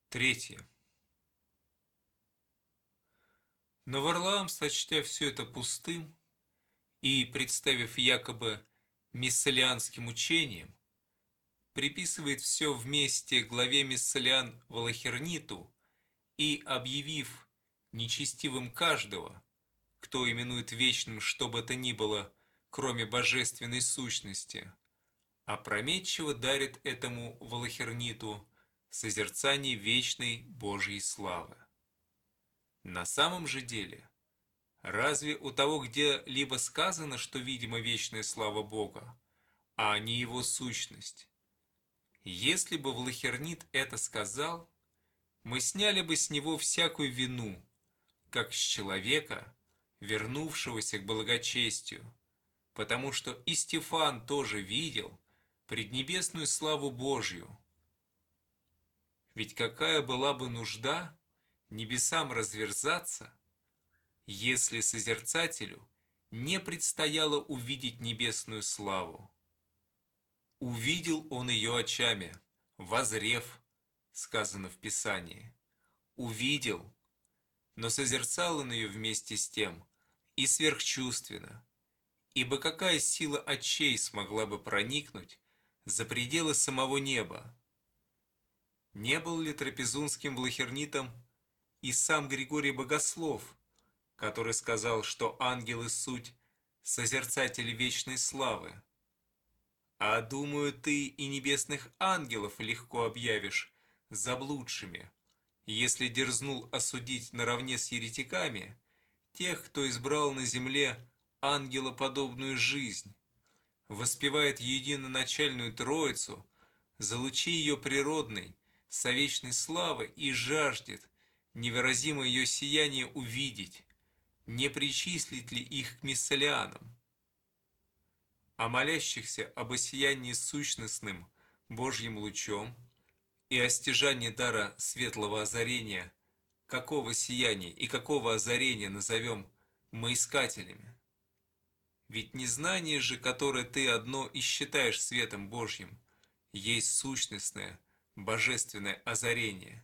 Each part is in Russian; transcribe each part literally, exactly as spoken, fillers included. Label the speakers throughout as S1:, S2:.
S1: Третье. Но Варлаам, сочтя все это пустым и представив якобы миссалианским учением, приписывает все вместе главе Миссалиан Валахерниту и, объявив нечестивым каждого, кто именует вечным что бы то ни было, кроме божественной сущности, опрометчиво дарит этому Валахерниту созерцание вечной Божьей славы. На самом же деле, разве у того где-либо сказано, что видима вечная слава Бога, а не Его сущность? Если бы Валахернит это сказал, мы сняли бы с него всякую вину, как с человека, вернувшегося к благочестию, потому что и Стефан тоже видел преднебесную славу Божью. Ведь какая была бы нужда небесам разверзаться, если созерцателю не предстояло увидеть небесную славу? Увидел он ее очами, возрев, сказано в Писании. Увидел, но созерцал он ее вместе с тем и сверхчувственно, ибо какая сила очей смогла бы проникнуть за пределы самого неба? Не был ли трапезунским Валахернитом и сам Григорий Богослов, который сказал, что ангелы суть созерцатели вечной славы? А думаю, ты и небесных ангелов легко объявишь заблудшими, если дерзнул осудить наравне с еретиками тех, кто избрал на земле ангелоподобную жизнь, воспевает единоначальную Троицу за лучи ее природной, совечной славы и жаждет невыразимо ее сияние увидеть, не причислить ли их к миссалианам? А молящихся об осиянии сущностным Божьим лучом и о стяжании дара светлого озарения, какого сияния и какого озарения назовем мы искателями? Ведь незнание же, которое ты одно и считаешь светом Божьим, есть сущностное, божественное озарение.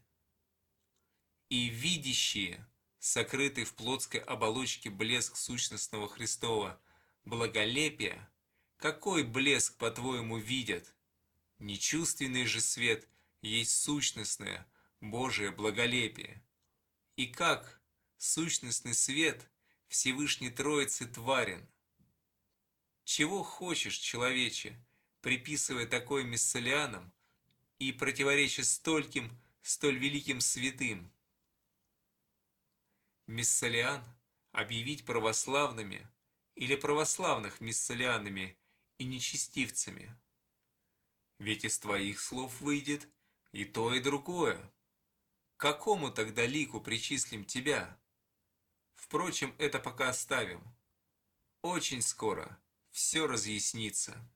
S1: И видящие, сокрытый в плотской оболочке блеск сущностного Христова благолепия, какой блеск, по-твоему, видят? Нечувственный же свет есть сущностное, Божие благолепие. И как сущностный свет Всевышней Троицы тварен? Чего хочешь, человече, приписывая такое миссалианам и противореча стольким, столь великим святым? Миссалиан объявить православными или православных миссалианами и нечестивцами? Ведь из твоих слов выйдет и то, и другое. К какому тогда лику причислим тебя? Впрочем, это пока оставим. Очень скоро все разъяснится.